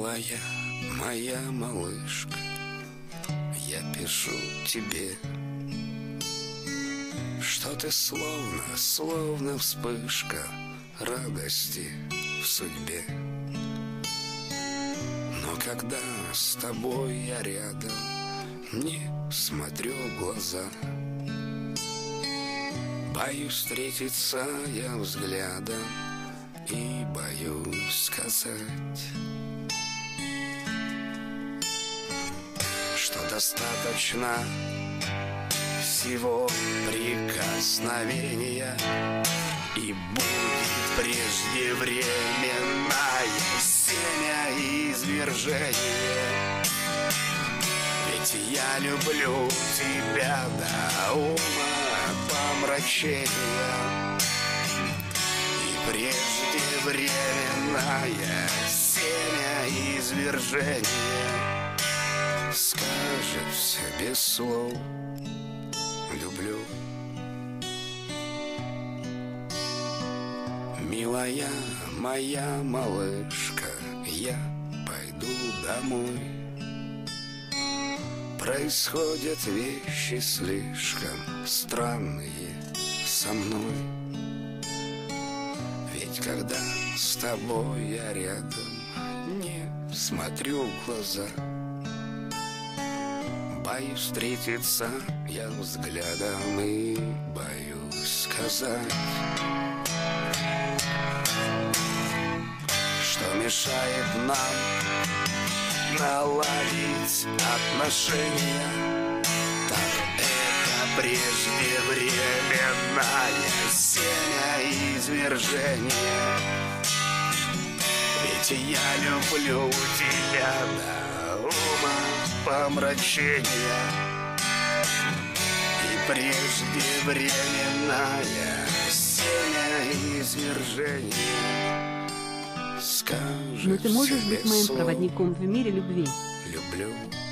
Милая моя малышка, я пишу тебе, что ты словно вспышка радости в судьбе. Но когда с тобой я рядом, не смотрю в глаза, боюсь встретиться я взглядом и боюсь сказать, что достаточно всего прикосновения, и будет преждевременное семя извержения. Ведь я люблю тебя до ума помрачения, и преждевременное семя извержения скажет все без слов люблю. Милая моя малышка, я пойду домой. Происходят вещи слишком странные со мной. Ведь когда с тобой я рядом, не смотрю в глаза, боюсь встретиться я взглядом и боюсь сказать, что мешает нам наладить отношения. Так это преждевременное семя извержения. Ведь я люблю тебя до ума помрачения, и преждевременное семя извержения скажет. Но ты можешь быть моим слов проводником в мире любви. люблю.